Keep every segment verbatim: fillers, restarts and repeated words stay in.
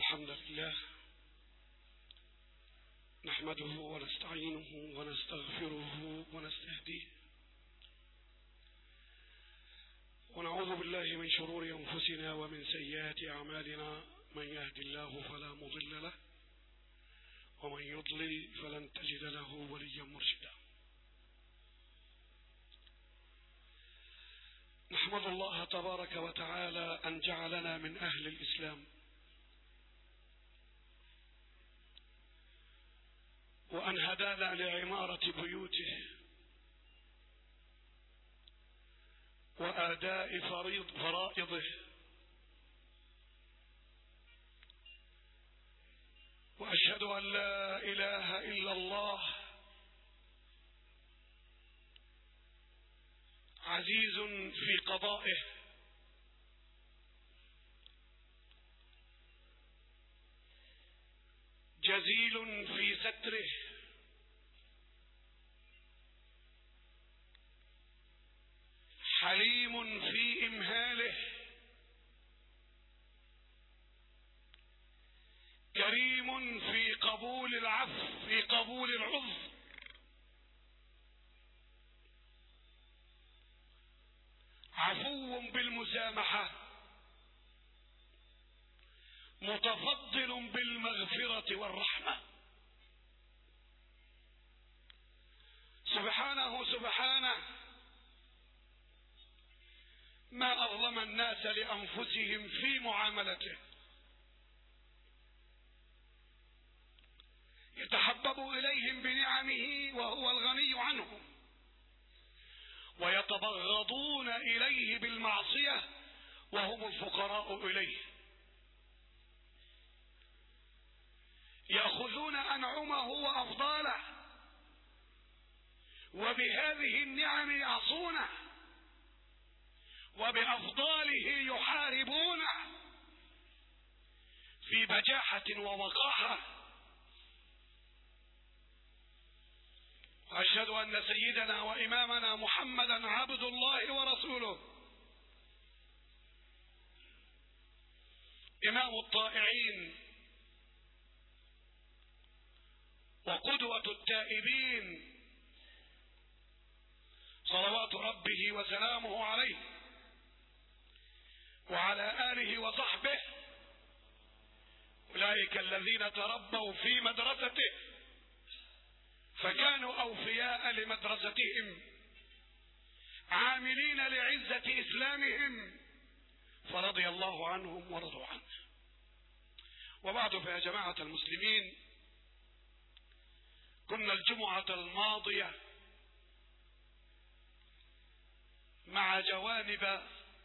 الحمد لله نحمده ونستعينه ونستغفره ونستهديه ونعوذ بالله من شرور أنفسنا ومن سيئات أعمالنا. من يهد الله فلا مضل له ومن يضلل فلن تجد له وليا مرشدا. نحمد الله تبارك وتعالى أن جعلنا من أهل الإسلام، وأن هدانا لعمارة بيوته وآداء فريض فرائضه، وأشهد أن لا إله إلا الله عزيز في قضائه جزيل في ستره حليم في إمهاله كريم في قبول العفو في قبول العذر عفو بالمسامحة متفضل بالمغفرة والرحمة. سبحانه سبحانه ما أظلم الناس لأنفسهم في معاملته، يتحبب إليهم بنعمه وهو الغني عنهم، ويتبغضون إليه بالمعصية وهم الفقراء إليه، يأخذون أنعمه وأفضاله وبهذه النعم يعصونه، وبأفضاله يحاربونه في بجاحة ووقاحة. وأشهد أن سيدنا وإمامنا محمدا عبد الله ورسوله، إمام الطائعين وقدوة التائبين، صلوات ربه وسلامه عليه وعلى آله وصحبه، أولئك الذين تربوا في مدرسته فكانوا أوفياء لمدرستهم عاملين لعزة إسلامهم فرضي الله عنهم ورضوا عنه. وبعد، فيا جماعة المسلمين، كنا الجمعة الماضية مع جوانب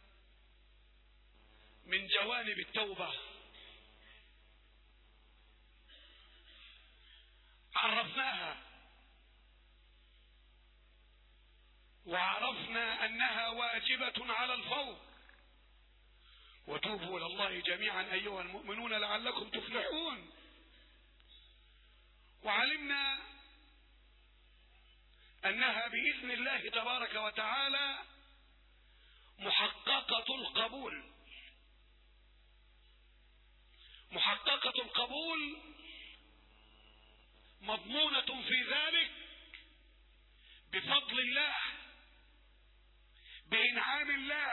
من جوانب التوبة عرفناها، وعرفنا أنها واجبة على الفور. وتوبوا إلى الله جميعا أيها المؤمنون لعلكم تفلحون. وعلمنا أنها بإذن الله تبارك وتعالى محققة القبول. محققة القبول مضمونة في ذلك بفضل الله، بإنعام الله،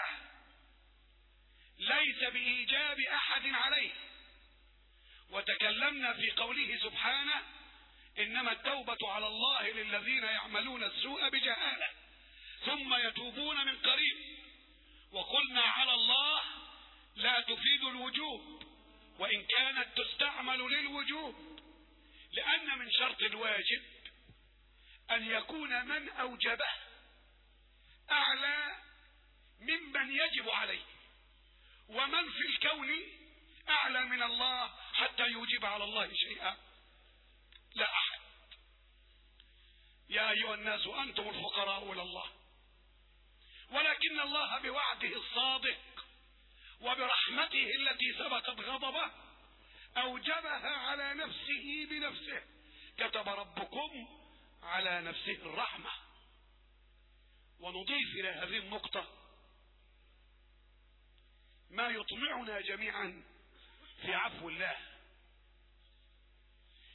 ليس بإيجاب أحد عليه. وتكلمنا في قوله سبحانه: إنما التوبة على الله للذين يعملون السوء بجهالة ثم يتوبون من قريب. وقلنا على الله لا تفيد الوجوب، وإن كانت تستعمل للوجوب، لأن من شرط الواجب أن يكون من أوجبه أعلى ممن يجب عليه، ومن في الكون أعلى من الله حتى يوجب على الله شيئا؟ لا أحد. يا أيها الناس أنتم الفقراء إلى الله، ولكن الله بوعده الصادق وبرحمته التي سبقت غضبه أوجبها على نفسه بنفسه. كتب ربكم على نفسه الرحمة. ونضيف إلى هذه النقطة ما يطمعنا جميعا في عفو الله.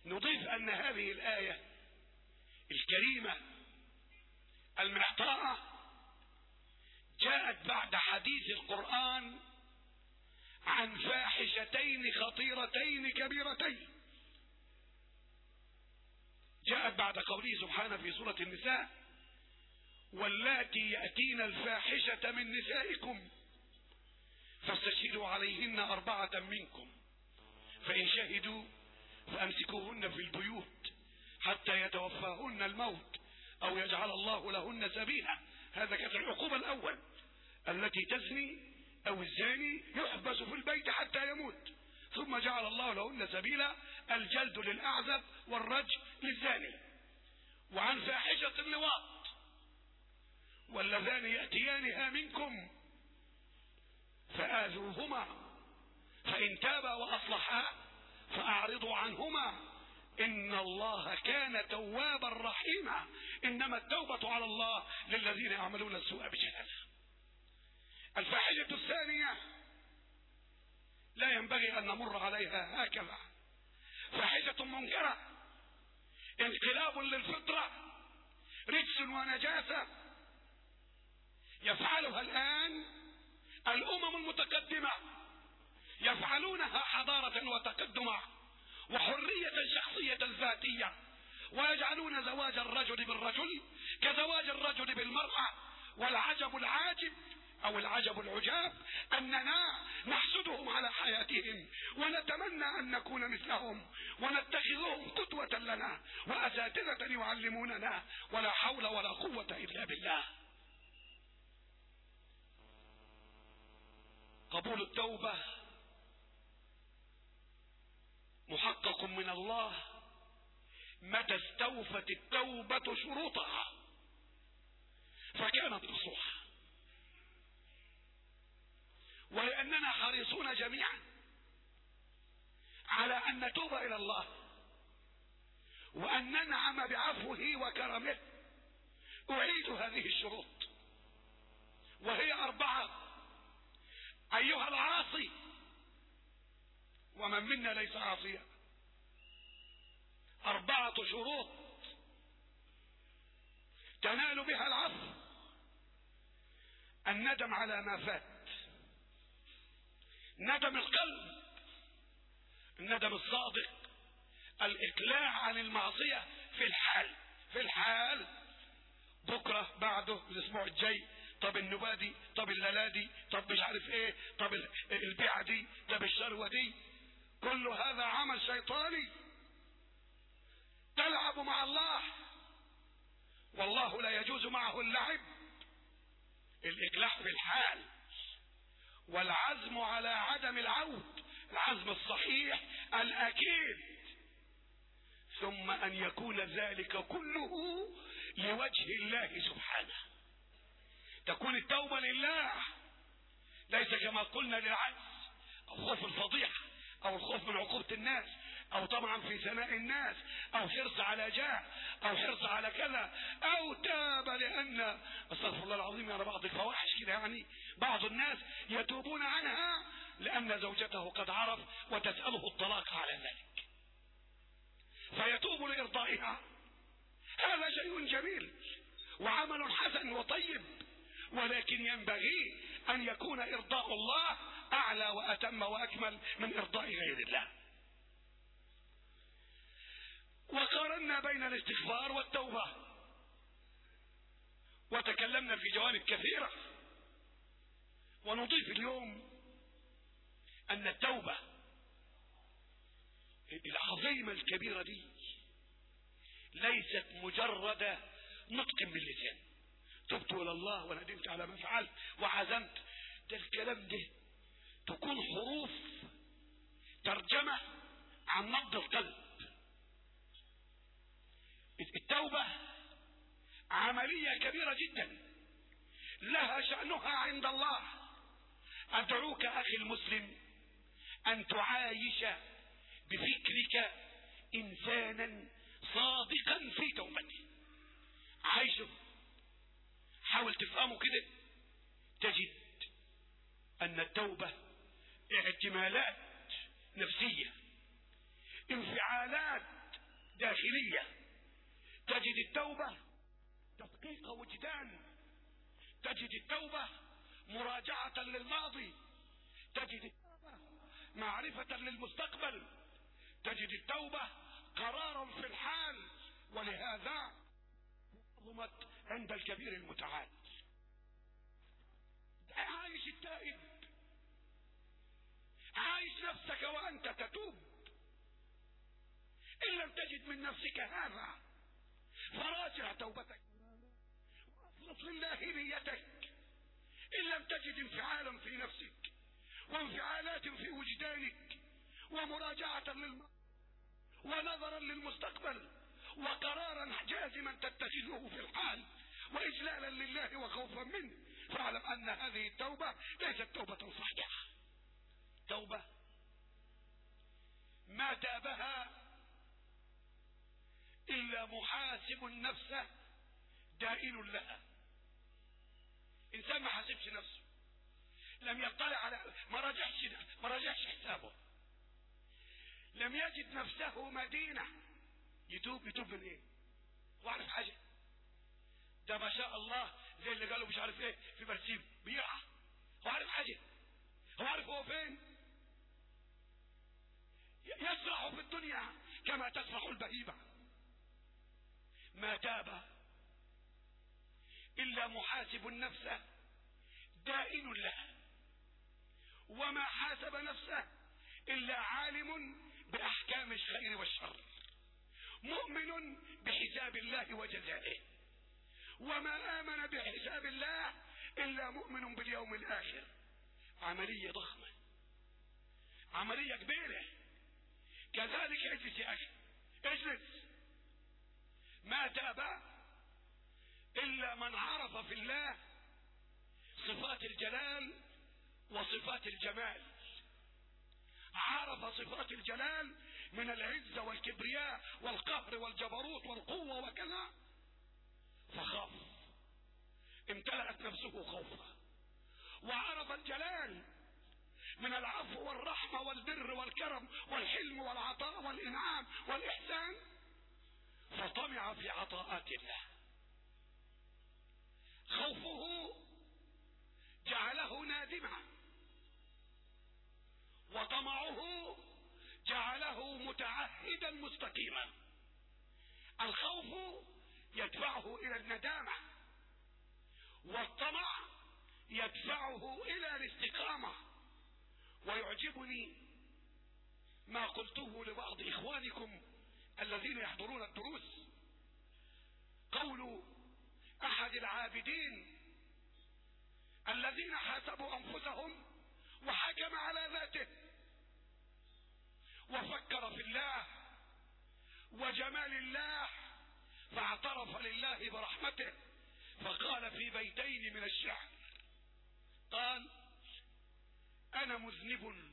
نضيف أن هذه الآية الكريمة المعطاءة جاءت بعد حديث القرآن عن فاحشتين خطيرتين كبيرتين. جاءت بعد قوله سبحانه في سورة النساء: واللاتي يأتين الفاحشة من نسائكم فاستشهدوا عليهن أربعة منكم فإن شهدوا فأمسكوهن في البيوت حتى يتوفاهن الموت أو يجعل الله لهن سبيلا. هذا كانت العقوبة الأول، التي تزني أو الزاني يحبس في البيت حتى يموت، ثم جعل الله لهن سبيلا، الجلد للأعزب والرجم للزاني. وعن فاحشة اللواط: واللذان يأتيانها منكم فآذوهما فإن تابا وأصلحا فأعرضوا عنهما إن الله كان توابا رحيما. إنما التوبة على الله للذين يعملون السوء بجهالة. الفاحشة الثانية لا ينبغي أن نمر عليها هكذا، فاحشة منكرة، انقلاب للفطرة، رجس ونجاسة، يفعلها الآن الأمم المتقدمة، يفعلونها حضارة وتقدما وحرية شخصية ذاتية، ويجعلون زواج الرجل بالرجل كزواج الرجل بالمرأة. والعجب العاجب أو العجب العجاب أننا نحسدهم على حياتهم ونتمنى أن نكون مثلهم ونتخذهم قدوة لنا وأساتذة يعلموننا، ولا حول ولا قوة إلا بالله. قبول التوبة محقق من الله متى استوفت التوبة شروطها فكانت نصوحا. ولأننا حريصون جميعا على أن نتوب إلى الله وأن ننعم بعفوه وكرمه، أعيد هذه الشروط وهي أربعة. أيها العاصي، ومن منا ليس عاصيا، أربعة شروط تنال بها العفو: الندم على ما فات، ندم القلب، الندم الصادق، الإقلاع عن المعصية في الحال في الحال بكرة بعده الأسبوع الجاي، طب النباة دي، طب الليلة دي، طب مش عارف ايه، طب البيعة دي، طب الشروة دي، كل هذا عمل شيطاني تلعب مع الله، والله لا يجوز معه اللعب. الإقلاع في الحال والعزم على عدم العود، العزم الصحيح الأكيد، ثم أن يكون ذلك كله لوجه الله سبحانه. تكون التوبة لله، ليس كما قلنا للعجز أو خوف الفضيحة أو الخوف من عقوبة الناس أو طمعا في ثناء الناس أو حرص على جاه أو حرص على كذا، أو تاب لأن استغفر الله العظيم يعني بعض الفواحش كده، يعني بعض الناس يتوبون عنها لأن زوجته قد عرف وتسأله الطلاق على ذلك فيتوب لإرضائها. هذا شيء جميل وعمل حسن وطيب، ولكن ينبغي أن يكون إرضاء الله أعلى وأتم وأكمل من إرضاء غير الله. وقارنا بين الاستغفار والتوبة وتكلمنا في جوانب كثيرة، ونضيف اليوم أن التوبة العظيمة الكبيرة دي ليست مجرد نطق باللسان، تبت إلى الله وندمت على ما فعلت وعزمت، ده الكلام ده تكون حروف ترجمة عن نبض القلب. التوبة عملية كبيرة جدا لها شأنها عند الله. أدعوك أخي المسلم أن تعايش بفكرك إنسانا صادقا في توبته، عايشه، حاول تفهمه كده، تجد أن التوبة احتمالات نفسية، انفعالات داخلية، تجد التوبة تدقيق وجدان، تجد التوبة مراجعة للماضي، تجد التوبة معرفة للمستقبل، تجد التوبة قرارا في الحال. ولهذا عظمت عند الكبير المتعال. عايش التائب، عايش نفسك وأنت تتوب. إن لم تجد من نفسك هذا فراجع توبتك واخلص لله نيتك. إن لم تجد انفعالا في نفسك وانفعالات في وجدانك ومراجعة للماضي ونظرا للمستقبل وقرارا جازما تتخذه في الحال وإجلالا لله وخوفا منه، فاعلم أن هذه التوبة ليست توبة صحيحة. توبة ما تابها إلا محاسب النفس دائن لها. إنسان ما حاسبش نفسه، لم يطلع على ما راجعش ما راجعش حسابه، لم يجد نفسه مدينة يتوب. يتوب من ايه؟ وعارف حاجة؟ ده ما شاء الله زي اللي قالوا مش عارف ايه في برسيم بيرعى. هو عارف حاجة؟ هو عارف هو فين؟ يسرح في الدنيا كما تسرح البهيمة. ما تاب إلا محاسب النفس دائن لها، وما حاسب نفسه إلا عالم بأحكام الخير والشر، مؤمن بحساب الله وجزائه، وما آمن بحساب الله إلا مؤمن باليوم الآخر. عملية ضخمة، عملية كبيرة. كذلك اجلس يا أخي، اجلس. ما تاب إلا من عرف في الله صفات الجلال وصفات الجمال. عرف صفات الجلال من العزة والكبرياء والقهر والجبروت والقوة وكذا، فخاف، امتلأت نفسه خوفا. وعرف الجلال من العفو والرحمة والبر والكرم والحلم والعطاء والإنعام والإحسان، فطمع في عطاءات الله. خوفه جعله نادما، وطمعه جعله متعهدا مستقيما. الخوف يدفعه الى الندامة، والطمع يدفعه الى الاستقامة. ويعجبني ما قلته لبعض اخوانكم الذين يحضرون الدروس، قول احد العابدين الذين حاسبوا انفسهم وحكم على ذاته وفكر في الله وجمال الله، فاعترف لله برحمته، فقال في بيتين من الشعر، قال: انا مذنب،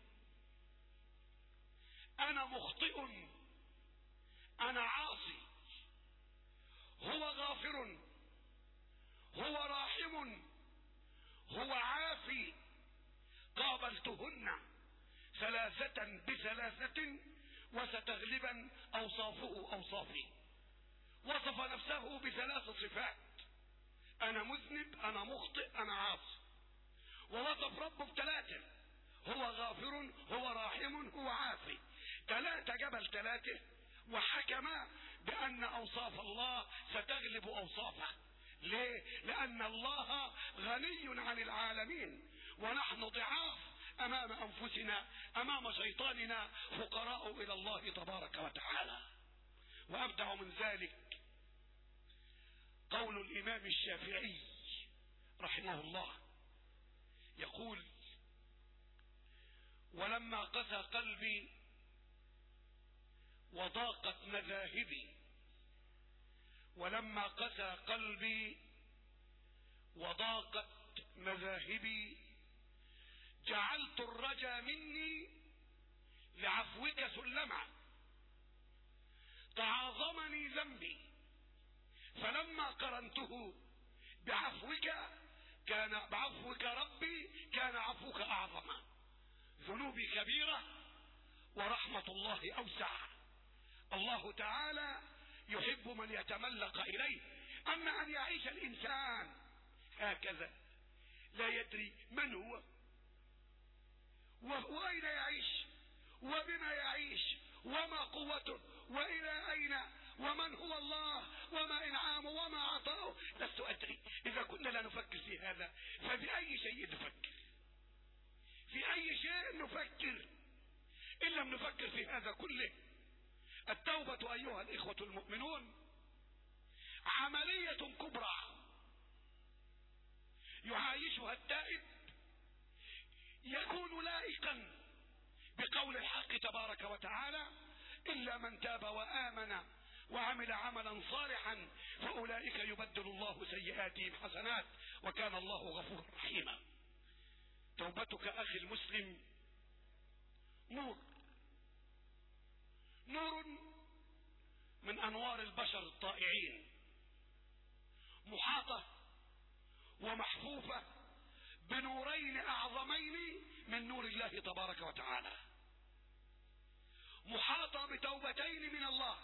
انا مخطئ، انا عاصي، هو غافر، هو راحم، هو عافي، قابلتهن ثلاثة بثلاثة وستغلبا اوصافه اوصافي. وصف نفسه بثلاث صفات: انا مذنب، انا مخطئ، انا عاصي. ووصف ربه بثلاثة: هو غافر، هو راحم، هو عافي. ثلاثة جبل ثلاثة، وحكم بان اوصاف الله ستغلب اوصافه. ليه؟ لان الله غني عن العالمين، ونحن ضعاف امام انفسنا، امام شيطاننا، فقراء الى الله تبارك وتعالى. وابدع من ذلك قول الامام الشافعي رحمه الله، يقول: ولما قسى قلبي وضاقت مذاهبي، ولما قسى قلبي وضاقت مذاهبي، جعلت الرجا مني لعفوك سلما، تعاظمني ذنبي، فلما قرنته بعفوك كان بعفوك ربي كان عفوك اعظم. ذنوبي كبيرة ورحمة الله اوسع. الله تعالى يحب من يتملق إليه. أما أن يعيش الإنسان هكذا لا يدري من هو وأين يعيش وبما يعيش وما قوته وإلى أين ومن هو الله وما إنعامه وما عطاؤه، لست أدري. إذا كنا لا نفكر في هذا فبأي شيء نفكر؟ في أي شيء نفكر إن لم نفكر في هذا كله؟ التوبة أيها الإخوة المؤمنون عملية كبرى يعايشها التائب، يكون لائقا بقول الحق تبارك وتعالى: إلا من تاب وآمن وعمل عملا صالحا فأولئك يبدل الله سيئاتهم حسنات وكان الله غفورا رحيما. توبتك أخي المسلم نور، نور من أنوار البشر الطائعين، محاطة ومحفوفة بنورين أعظمين من نور الله تبارك وتعالى، محاطة بتوبتين من الله: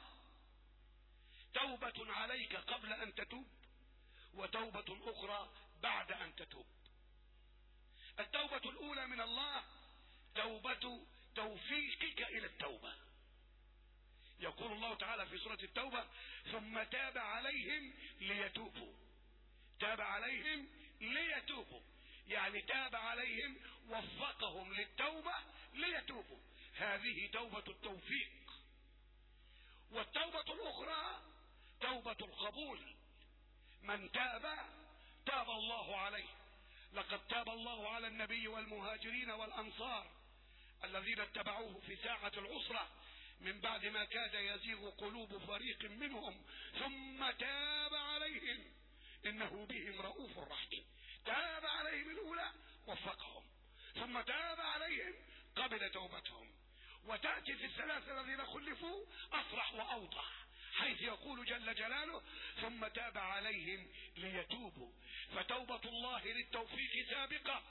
توبة عليك قبل أن تتوب وتوبة أخرى بعد أن تتوب. التوبة الأولى من الله توبة توفيقك إلى التوبة. يقول الله تعالى في سورة التوبة: ثم تاب عليهم ليتوبوا. تاب عليهم ليتوبوا، يعني تاب عليهم وفقهم للتوبة ليتوبوا. هذه توبة التوفيق. والتوبة الأخرى توبة القبول. من تاب تاب الله عليه. لقد تاب الله على النبي والمهاجرين والأنصار الذين اتبعوه في ساعة العسرة من بعد ما كاد يزيغ قلوب فريق منهم ثم تاب عليهم إنه بهم رؤوف رحيم. تاب عليهم الأولى وفقهم، ثم تاب عليهم قبل توبتهم. وتأتي في الثلاثة الذين خلفوا أصرح وأوضح، حيث يقول جل جلاله: ثم تاب عليهم ليتوبوا. فتوبة الله للتوفيق سابقة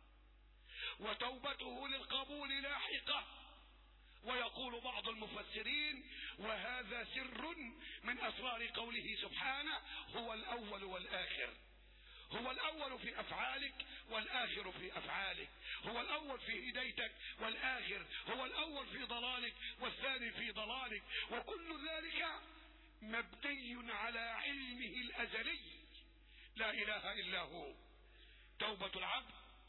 وتوبته للقبول لاحقة. ويقول بعض المفسرين: وهذا سر من أسرار قوله سبحانه: هو الأول والآخر. هو الأول في أفعالك والآخر في أفعالك، هو الأول في هدايتك والآخر هو الأول في ضلالك والثاني في ضلالك، وكل ذلك مبني على علمه الأزلي لا إله إلا هو. توبة العبد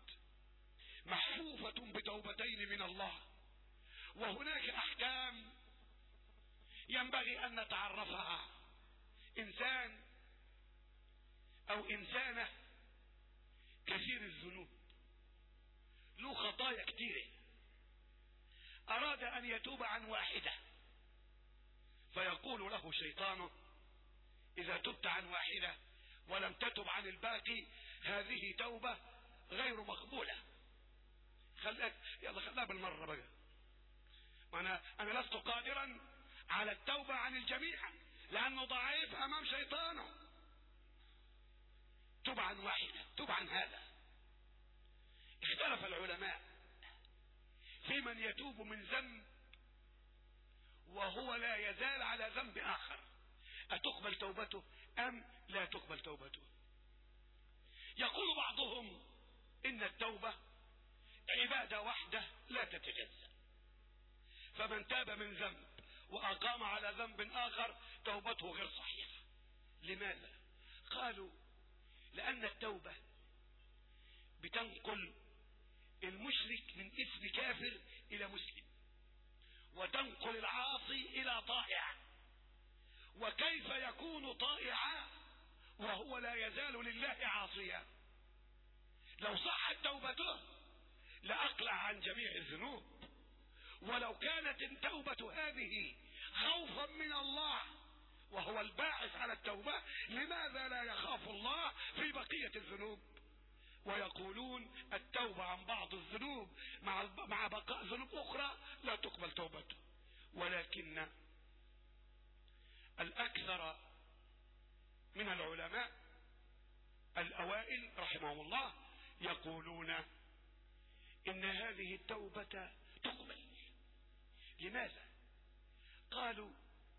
محفوفة بتوبتين من الله، وهناك أحكام ينبغي أن نتعرفها. إنسان أو إنسانة كثير الذنوب، له خطايا كثيرة، أراد أن يتوب عن واحدة، فيقول له شيطانه: إذا تبت عن واحدة ولم تتب عن الباقي هذه توبة غير مقبولة. خلك يلا خلها بالمرة بقى، أنا أنا لست قادرا على التوبة عن الجميع لأنه ضعيف أمام شيطانه. تب عن واحدة، تب عن هذا. اختلف العلماء في من يتوب من ذنب وهو لا يزال على ذنب آخر، أتقبل توبته أم لا تقبل توبته؟ يقول بعضهم إن التوبة عبادة واحدة لا تتجزأ، فمن تاب من ذنب وأقام على ذنب آخر توبته غير صحيحة. لماذا؟ قالوا: لأن التوبة بتنقل المشرك من اسم كافر إلى مسلم، وتنقل العاصي إلى طائع. وكيف يكون طائعا وهو لا يزال لله عاصيا؟ لو صحت توبته لأقلع عن جميع الذنوب. ولو كانت التوبة هذه خوفا من الله وهو الباعث على التوبة، لماذا لا يخاف الله في بقية الذنوب؟ ويقولون التوبة عن بعض الذنوب مع مع بقاء ذنوب أخرى لا تقبل توبته. ولكن الأكثر من العلماء الأوائل رحمهم الله يقولون إن هذه التوبة تقبل. لماذا؟ قالوا: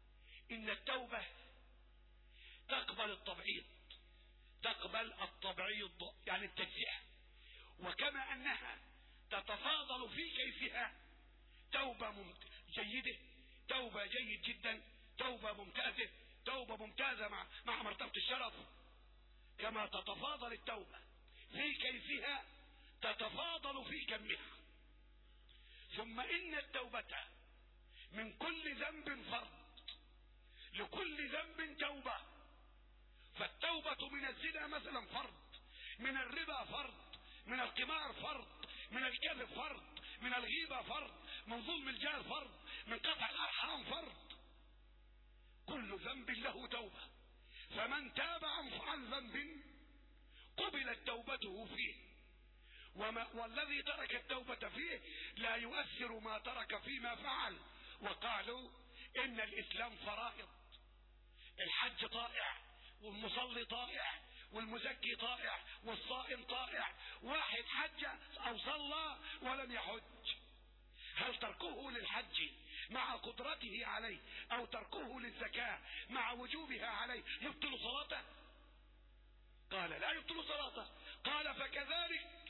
إن التوبة تقبل التبعيض، تقبل التبعيض يعني التجزئة، وكما أنها تتفاضل في كيفها، توبة جيدة، توبة جيد جدا، توبة ممتازة، توبة ممتازة مع, مع مرتبة الشرف، كما تتفاضل التوبة في كيفها تتفاضل في كمها. ثم إن التوبة من كل ذنب فرض، لكل ذنب توبة. فالتوبة من الزنا مثلا فرض، من الربا فرض، من القمار فرض، من الكذب فرض، من الغيبة فرض، من ظلم الجار فرض، من قطع الأرحام فرض. كل ذنب له توبة، فمن تاب عن ذنب قبلت توبته فيه، وما والذي ترك التوبة فيه لا يؤثر ما ترك فيما فعل. وقالوا إن الإسلام فرائض، الحج طائع، والمصلي طائع، والمزكي طائع، والصائم طائع. واحد حج أو صلى ولم يحج، هل تركه للحج مع قدرته عليه أو تركه للزكاة مع وجوبها عليه يبطل صلاته؟ قال لا يبطل صلاته. قال فكذلك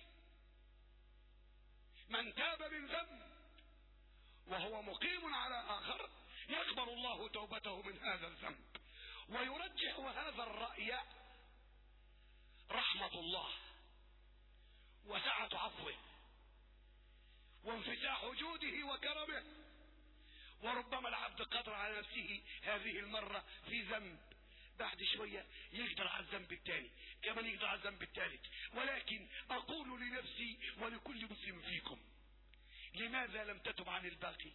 من تاب من ذنب وهو مقيم على آخر يقبل الله توبته من هذا الذنب. ويرجح هذا الرأي رحمة الله وسعة عفوه وانفتاح جوده وكرمه. وربما العبد قدر على نفسه هذه المرة في ذنب، بعد شوية يقدر على الذنب الثاني، كمان يقدر على الذنب الثالث. ولكن أقول لنفسي ولكل مسلم فيكم، لماذا لم تتب عن الباقي؟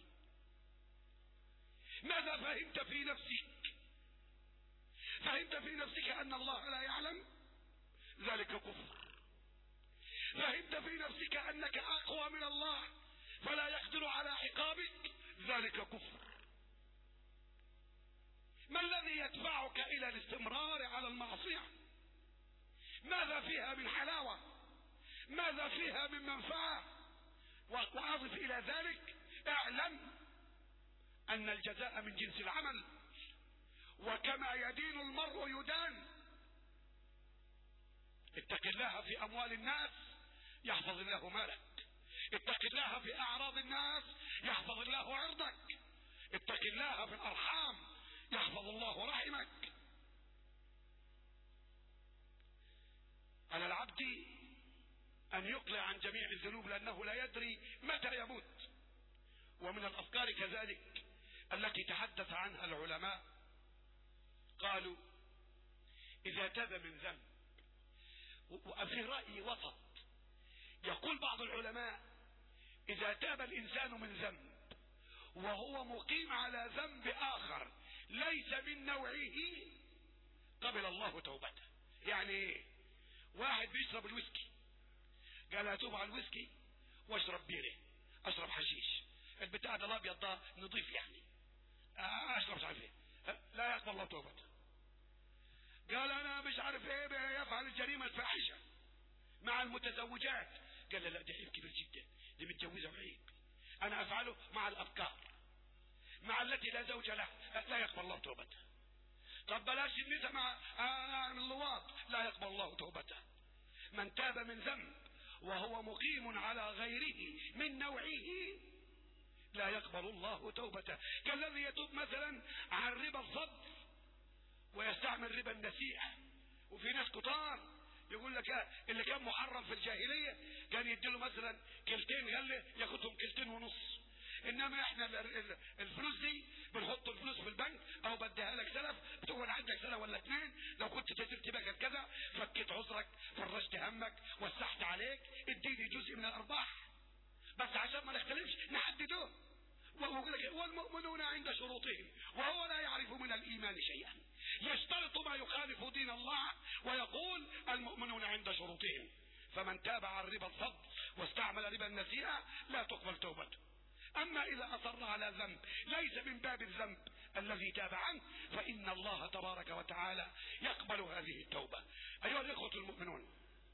ماذا فهمت في نفسك؟ فهمت في نفسك أن الله لا يعلم؟ ذلك كفر. فهمت في نفسك أنك أقوى من الله فلا يقدر على عقابك؟ ذلك كفر. ما الذي يدفعك إلى الاستمرار على المعصية؟ ماذا فيها من حلاوة؟ ماذا فيها من منفعة؟ وأضف إلى ذلك اعلم أن الجزاء من جنس العمل، وكما يدين المرء يدان. اتق الله في أموال الناس يحفظ الله مالك، اتق الله في أعراض الناس يحفظ الله عرضك، اتق الله في الأرحام يحفظ الله رحمك. على العبد أن يقلع عن جميع الذنوب لأنه لا يدري متى يموت. ومن الأفكار كذلك التي تحدث عنها العلماء، قالوا إذا تاب من ذنب، وفي رأي وسط يقول بعض العلماء إذا تاب الإنسان من ذنب وهو مقيم على ذنب آخر ليس من نوعه قبل الله توبته. يعني واحد بيشرب الويسكي قال اتوب على الويسكي واشرب بيره، اشرب حشيش، البتاع ده الابيض ده نضيف يعني، اشرب مش عارف ايه، لا يقبل الله توبته. قال انا مش عارف ايه يفعل الجريمه الفاحشه مع المتزوجات، قال لا لا ده عيب كبير جدا، دي متجوزه وعيب. انا افعله مع الابكار، مع التي لا زوج لها، لا يقبل الله توبته. طب بلاش النساء مع اللواط، لا يقبل الله توبته. من تاب من ذنب وهو مقيم على غيره من نوعه لا يقبل الله توبته. كالذي يتوب مثلا عن ربا الفضل ويستعمل ربا النسيئة. وفي ناس كتار يقول لك اللي كان محرم في الجاهلية كان يديله مثلا كيلتين غلة ياخدهم كيلتين ونص، انما احنا الفلوس دي بنحط الفلوس في البنك او بديها لك سلف، بتقول عندك سنه ولا اتنين لو كنت تجرت بقى كذا، فكيت عذرك، فرجت همك، وسعت عليك، اديني جزء من الارباح، بس عشان ما نختلفش نحدده. والمؤمنون عند شروطهم وهو لا يعرف من الايمان شيئا، يشترط ما يخالف دين الله ويقول المؤمنون عند شروطهم. فمن تاب عن ربا الفضل واستعمل ربا النسيئة لا تقبل توبته. اما اذا اصر على ذنب ليس من باب الذنب الذي تاب عنه فان الله تبارك وتعالى يقبل هذه التوبة. ايها الاخوة المؤمنون،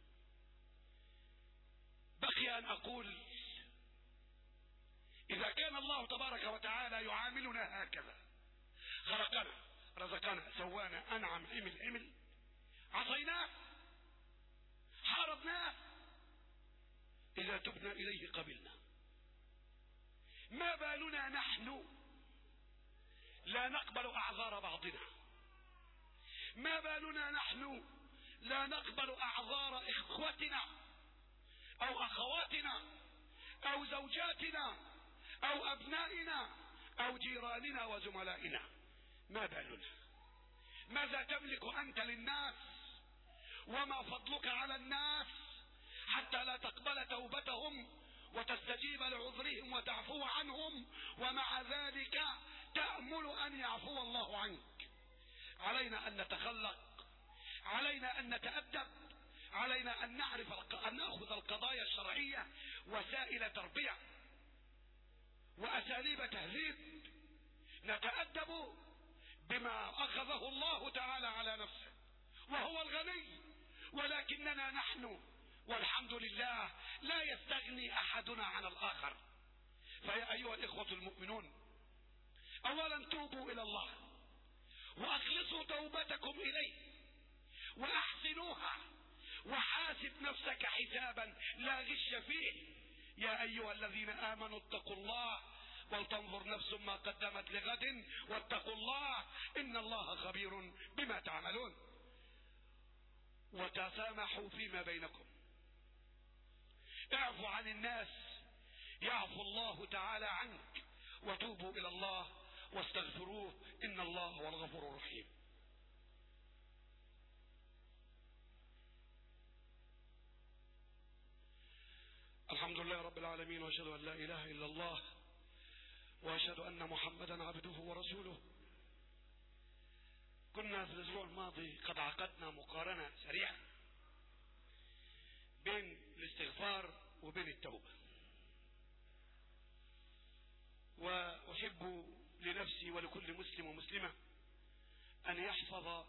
بقي ان اقول اذا كان الله تبارك وتعالى يعاملنا هكذا خلقنا رزقنا سوانا أنعم عمل عمل، عصيناه حاربناه، إذا تبنا إليه قبلنا. ما بالنا نحن لا نقبل أعذار بعضنا؟ ما بالنا نحن لا نقبل أعذار إخوتنا أو أخواتنا أو زوجاتنا أو أبنائنا أو جيراننا وزملائنا؟ ما بالنا؟ ماذا تملك أنت للناس؟ وما فضلك على الناس حتى لا تقبل توبتهم وتستجيب لعذرهم وتعفو عنهم، ومع ذلك تأمل أن يعفو الله عنك؟ علينا أن نتخلق، علينا أن نتأدب، علينا أن نعرف أن نأخذ القضايا الشرعية وسائل تربية وأساليب تهذيب، نتأدب بما أخذه الله تعالى على نفسه وهو الغني، ولكننا نحن والحمد لله لا يستغني أحدنا عن الآخر. فيا أيها الإخوة المؤمنون، أولا توبوا إلى الله وأخلصوا توبتكم إليه وأحسنوها، وحاسب نفسك حسابا لا غش فيه. يا أيها الذين آمنوا اتقوا الله ولتنظر نفس ما قدمت لغد واتقوا الله إن الله خبير بما تعملون. وتسامحوا فيما بينكم، اعفوا عن الناس يعفو الله تعالى عنك، وتوبوا إلى الله واستغفروه إن الله هو الغفور الرحيم. الحمد لله رب العالمين، وأشهد أن لا إله إلا الله، وأشهد أن محمدا عبده ورسوله. كنا في الأسبوع الماضي قد عقدنا مقارنة سريعة بين الاستغفار وبين التوبة، وأحب لنفسي ولكل مسلم ومسلمة أن يحفظ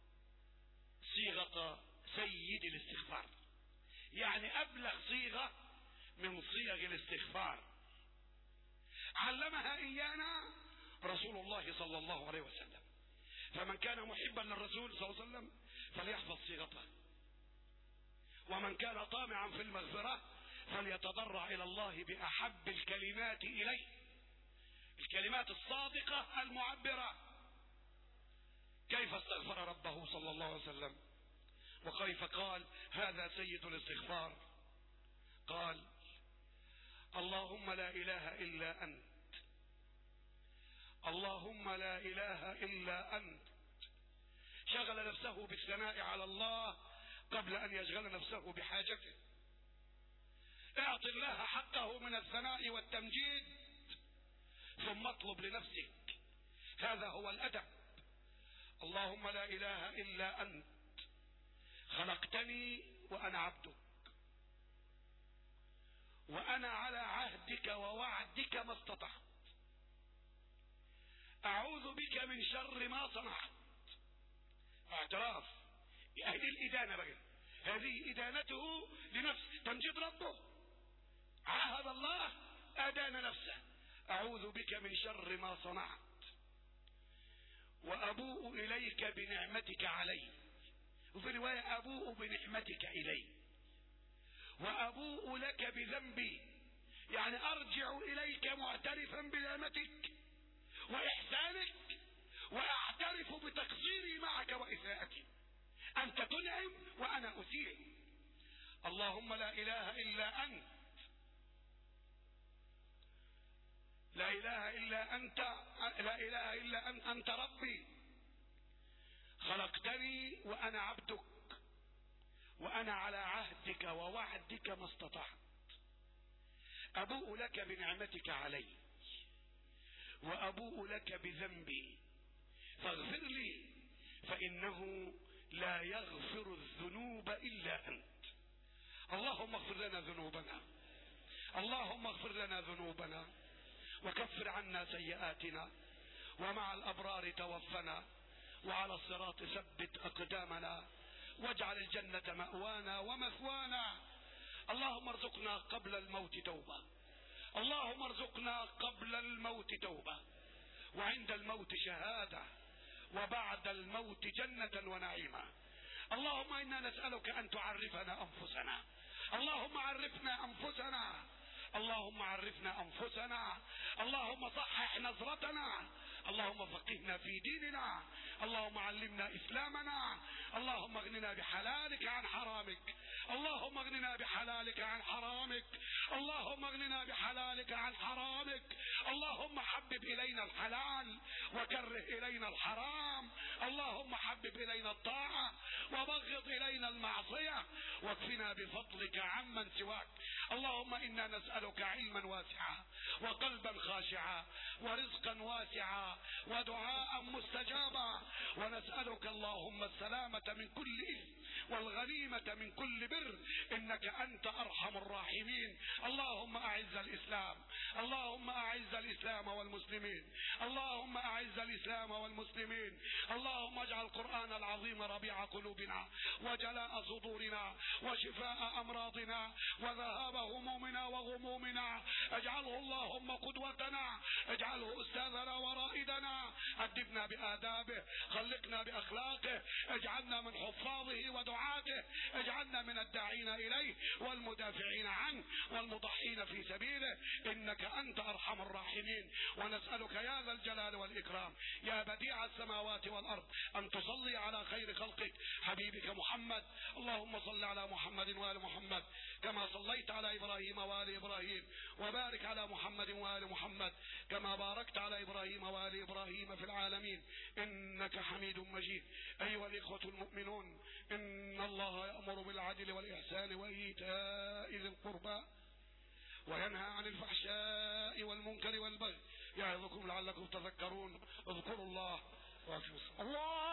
صيغة سيد الاستغفار، يعني أبلغ صيغة من صيغ الاستغفار علمها إيانا رسول الله صلى الله عليه وسلم. فمن كان محبا للرسول صلى الله عليه وسلم فليحفظ صيغته، ومن كان طامعا في المغفرة فليتضرع إلى الله بأحب الكلمات إليه، الكلمات الصادقة المعبرة. كيف استغفر ربه صلى الله عليه وسلم، وكيف قال هذا سيد الاستغفار؟ قال اللهم لا إله إلا أنت، اللهم لا إله إلا أنت. شغل نفسه بالثناء على الله قبل أن يشغل نفسه بحاجته. اعط الله حقه من الثناء والتمجيد ثم اطلب لنفسك، هذا هو الأدب. اللهم لا إله إلا أنت خلقتني وأنا عبدك، وأنا على عهدك ووعدك ما استطعت، أعوذ بك من شر ما صنعت. اعتراف، هذه الإدانة بقى، هذه إدانته لنفسه، تمجيد ربه، عاهد الله أدان نفسه. أعوذ بك من شر ما صنعت وأبوء إليك بنعمتك علي، وفي رواية أبوء بنعمتك إلي، وأبوء لك بذنبي، يعني أرجع إليك معترفا بنعمتك وإحسانك، وأعترف بتقصيري معك وإساءتي. أنت تنعم وأنا أسيء. اللهم لا إله إلا أنت، لا إله إلا أنت، لا إله إلا أنت، أنت ربي خلقتني وأنا عبدك، وأنا على عهدك ووعدك ما استطعت. أبوء لك بنعمتك علي وأبوء لك بذنبي فاغفر لي فإنه لا يغفر الذنوب إلا أنت. اللهم اغفر لنا ذنوبنا، اللهم اغفر لنا ذنوبنا وكفر عنا سيئاتنا، ومع الأبرار توفنا، وعلى الصراط ثبت أقدامنا، واجعل الجنة مأوانا ومثوانا. اللهم ارزقنا قبل الموت توبة، اللهم ارزقنا قبل الموت توبة، وعند الموت شهادة، وبعد الموت جنة ونعيما. اللهم إنا نسألك أن تعرفنا أنفسنا، اللهم عرفنا أنفسنا، اللهم عرفنا أنفسنا، اللهم صحح نظرتنا، اللهم فقهنا في ديننا، اللهم علمنا إسلامنا، اللهم اغننا بحلالك عن حرامك، اللهم اغننا بحلالك عن حرامك، اللهم اغننا بحلالك عن حرامك، اللهم حبب إلينا الحلال وكره إلينا الحرام، اللهم حبب إلينا الطاعة وبغض إلينا المعصية، واكفنا بفضلك عمن سواك. اللهم إنا نسألك علما واسعا وقلبا خاشعا ورزقا واسعا ودعاء مستجابا، ونسألك اللهم السلامة من كل إثم والغنيمة من كل بر، إنك أنت أرحم الراحمين. اللهم أعز الإسلام، اللهم أعز الإسلام والمسلمين، اللهم أعز الإسلام والمسلمين، اللهم اجعل القرآن العظيم ربيع قلوبنا وجلاء صدورنا وشفاء أمراضنا وذهاب همومنا وغمومنا، اجعله اللهم قدوتنا، اجعله أستاذنا ورائدنا، أدبنا بآدابه، خلقنا بأخلاقه، اجعلنا من حفاظه ودعاته، اجعلنا من الداعين إليه والمدافعين عنه والمضحين في سبيله، إنك أنت أرحم الراحمين. ونسألك يا ذا الجلال والإكرام يا بديع السماوات والأرض أن تصلي على خير خلقك حبيبك محمد. اللهم صل على محمد وآل محمد كما صليت على إبراهيم وآل إبراهيم، وبارك على محمد وآل محمد كما باركت على إبراهيم وآل إبراهيم في العالمين إنك حميد مجيد. أيها الإخوة المؤمنون، إن الله يأمر بالعدل والإحسان وإيتاء ذي القربى وينهى عن الفحشاء والمنكر والبغي يعظكم لعلكم تذكرون. اذكروا الله واقيموا الصلاة.